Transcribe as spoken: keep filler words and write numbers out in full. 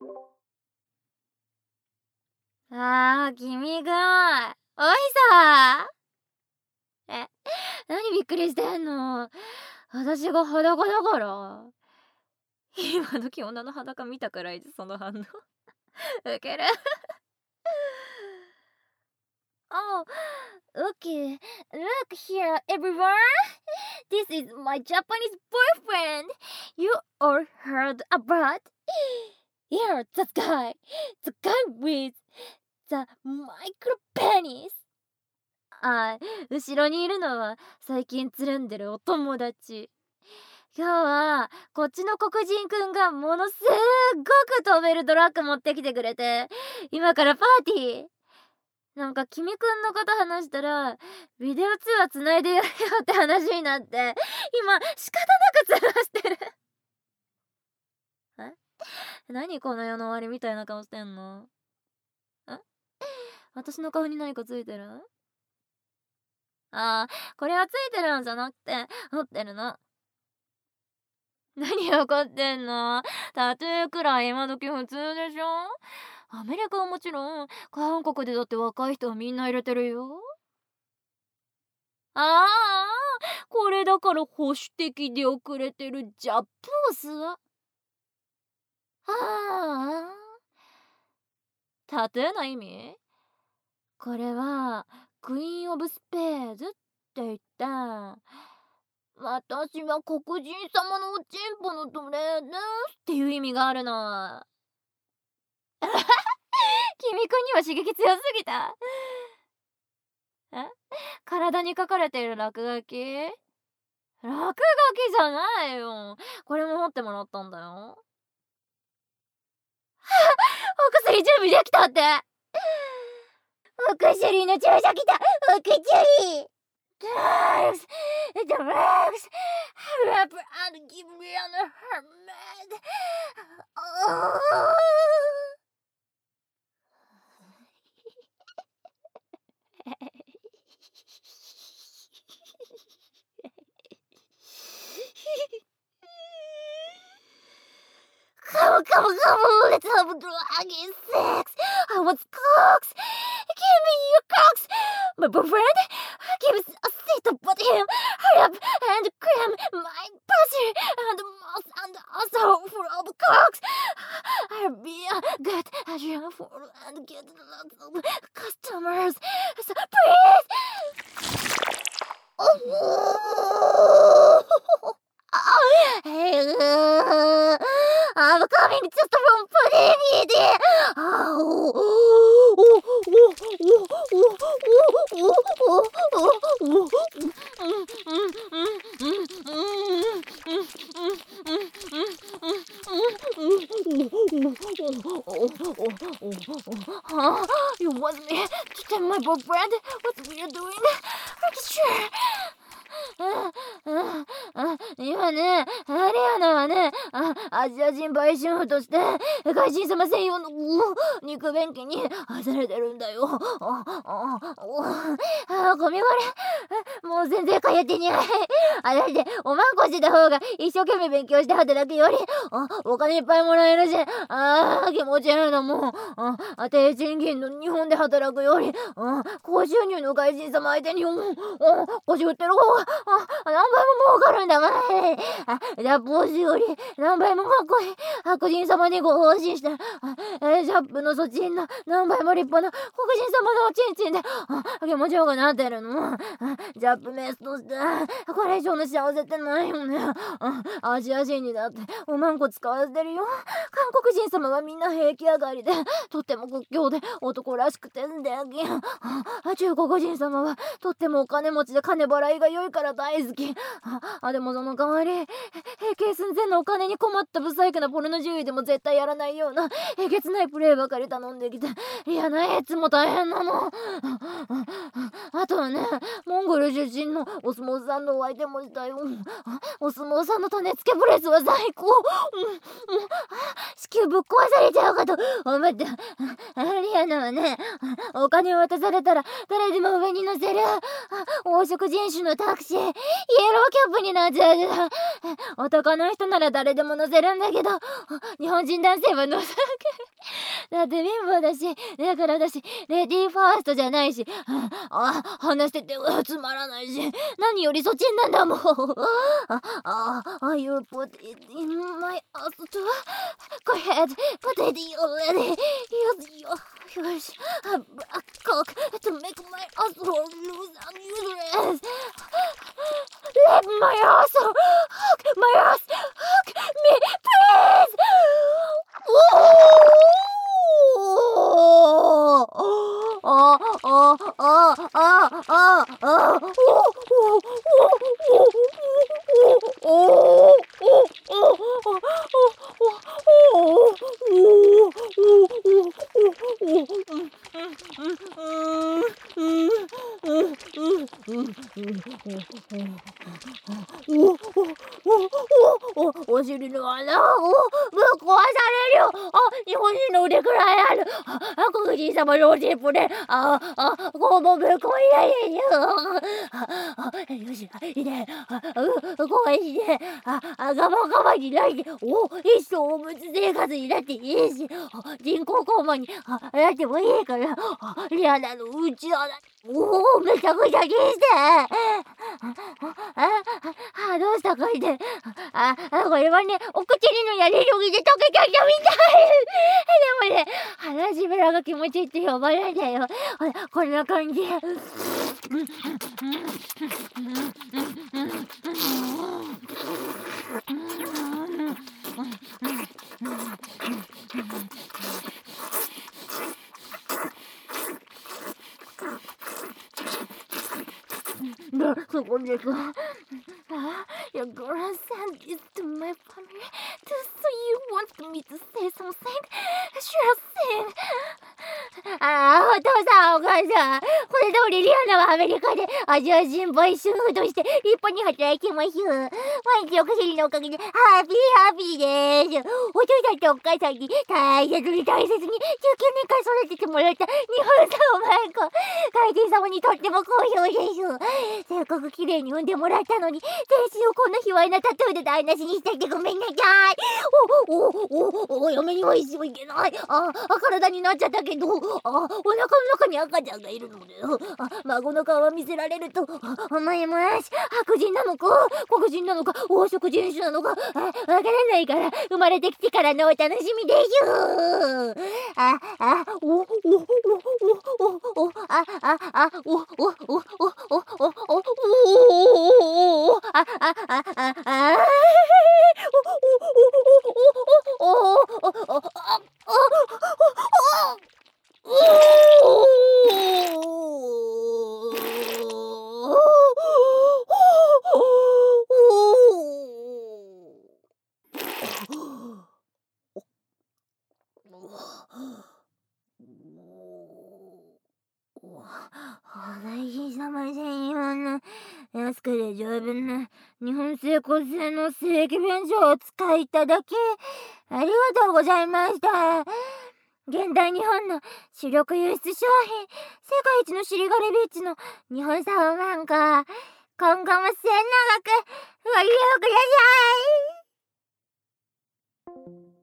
あー、君がおいさー。え、何びっくりしてんの？私が裸だから。今時女の裸見たくらいでその反応ウケるOh, okay. Look here, everyone. This is my Japanese boyfriend. You all heard about? Yeah, that guy. The guy with the micro penis. あ、後ろにいるのは最近つるんでるお友達。今日はこっちの黒人くんがものすっごく飛べるドラッグ持ってきてくれて、今からパーティー。なんか君くんのこと話したらビデオ通話つないでやるよって話になって、今仕方なく通話してるえ、何この世の終わりみたいな顔してんの？え、私の顔に何かついてる？あー、これはついてるんじゃなくて持ってるの。何怒ってんの？タトゥーくらい今時普通でしょ？アメリカはもちろん韓国でだって若い人はみんな入れてるよ。ああ、これだから保守的で遅れてるジャップオス。ああ、タトゥーの意味？これはクイーンオブスペーズって言って、私は黒人様のおちんぽの奴隷ですっていう意味があるの。君くんには刺激強すぎた。え？体に書かれている落書き？落書きじゃないよ。これも持ってもらったんだよ。お薬準備できたって。お薬の注射来た。お薬。Drugs! Drugs! Hurry up and give me an hermit! Oh! Come on, come on, come on, let's have a draggy sex. I want cocks. Give me your cocks. My boyfriend, give us a seat about him. Hurry up and cram my pussy and mouth and asshole full of cocks. I'll be a good agent for and get lots of customers. So please. Oh. Hey, uh, I'm coming just from Pudimidi. Oh, oh, oh, oh, you want me to tell my boyfriend what we are doing? Sure. 今ね、アリアナはね、あアジア人売春婦として外人様専用の肉便器にされてるんだよ。あああゴミ漏れ、もう全然通ってにゃい。あだっておまんこした方が一生懸命勉強して働くよりあお金いっぱいもらえるし、あ気持ちいいなもん。あ低賃金の日本で働くよりあ高収入の外人様相手に腰振ってる方があ何倍も儲かるんだわい。あジャップ推しより何倍もかっこいい白人様にご奉仕したあえジャップのそちんの何倍も立派な黒人様のおちんちんであ気持ちよくなってるの。あジャップメスとしてこれ以上の幸せってないよね。あアジア人にだっておまんこ使わせてるよ。韓国人様はみんな平気上がりでとっても屈強で男らしくてんであ中国人様はとってもお金持ちで金払いが良いから大好き。ああでもその代わり閉経寸前のお金に困ったブサイクなポルノ女優でも絶対やらないようなえげつないプレイばかり頼んできて嫌なやつも大変なの。あとはねモンゴル出身のお相撲さんのお相手もしたよ。お相撲さんの種付けプレスは最高。子宮ぶっ壊されちゃうかと思った。リアナはねお金を渡されたら誰でも上に乗せる黄色人種のタクシーイエローキャップになっちゃう。男の人なら誰でも乗せてるんだけど、日本人男性は望む。だって貧乏だし、だから私レディーファーストじゃないし、あ話しててつまらないし、何よりそっちなんだもん。あああ you put it in my ass too. Go ahead, put it in already. Use your huge black cock to make my asshole loose and useless. Let my asshole hook my ass, hook me, please. Oh, oh, oh, oh, oh, oh, oh,お、お尻の穴をぶっ壊されるよ。あ、日本人の腕くらいある。あ、黒人様のおしっぽで、あ、あ、こうもぶっ壊れないよ。あ、あ、よし、いいね。あ、う、こうして、あ、あ、ガバガバになって、お、一生おむつ生活になっていいし、あ、人工肛門に、あ、なってもいいから、あ、リアナのうちわだ。おお、めちゃくちゃにして。あ、あ、あ、どうしたかいで。あ、あ、これはね、お口にのやりすぎで溶けちゃったみたい。でもね、鼻しべらが気持ちいいって呼ばれるんだよ。ほら、こんな感じ。で、そこでさ、あ、you're gonna send this to my family. To so you want me to say something? Sure thing. ああ、お父さんお母さん、これ通りリアナはアメリカでアジア人売春婦として立派に働きます。毎日お薬のおかげでハッピーハッピーです。お父さんとお母さんに大切に大切にじゅうきゅうねんかん育ててもらった日本産マイコ、海人様にとっても好評です。せっかく綺麗に産んでもらったのに、全身をこんな卑猥なタトゥーで台無しにしちゃってごめんなさい。お、お、お、お、嫁にも一生いけない。あ、あ、体になっちゃったけど、あ、お腹の中に赤ちゃんがいるので、あ、孫の顔は見せられると思います。白人なのか黒人なのか黄色人種なのかわからないから、生まれてきてからのお楽しみでしゅ。あ、あ、お、お、お、お、お、お、あ、あ、あ、お、お、お、お、お、お、お、お、お、あ、あ、あ、あ、あ、お、お、お、お、お、お、お、お、お、お、大臣様専用の安くて丈夫な日本製骨製の正規便所をお使いいただきありがとうございました。現代日本の主力輸出商品、世界一のシリガルビーチの日本産マンコ、今後も末永くご利用ください。